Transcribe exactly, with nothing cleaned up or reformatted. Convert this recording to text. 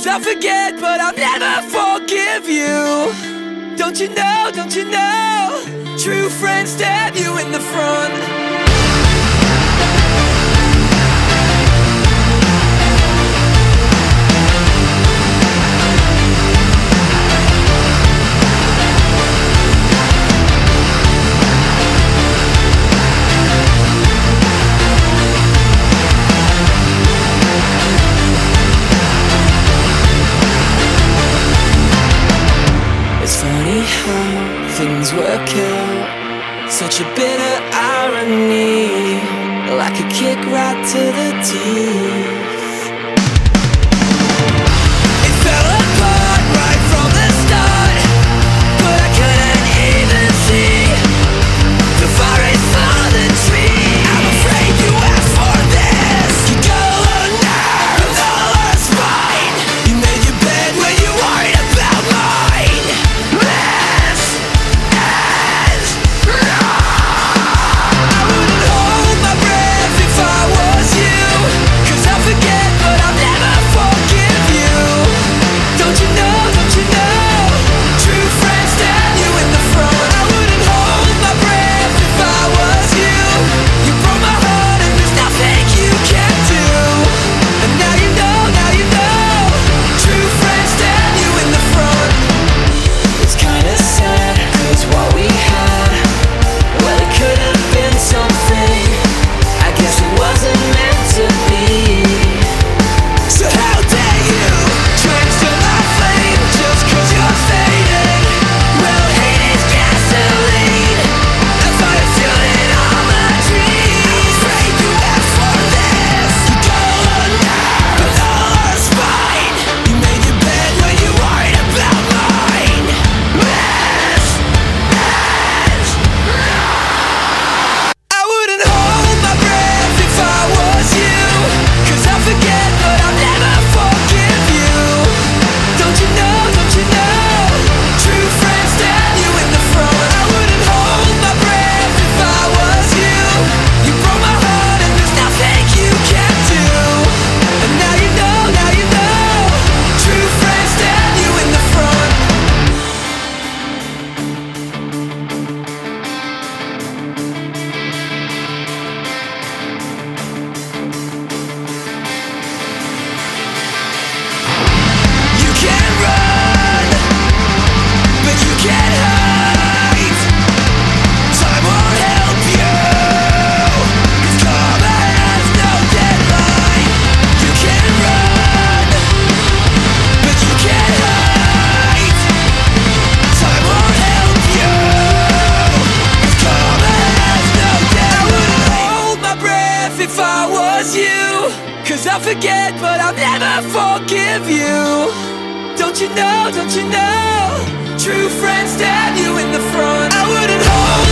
I'll forget, but I'll never forgive you. Don't you know, don't you know, true friends stab you in the front. How things work out, such a bitter irony, like a kick right to the teeth. It fell apart right from the start, but I couldn't even see the forest for the tree. I'm afraid you asked for this. You go alone now, with all our spine. You made your bed when you worried about mine. Cause I'll forget, but I'll never forgive you. Don't you know, don't you know, true friends stab you in the front. I wouldn't hold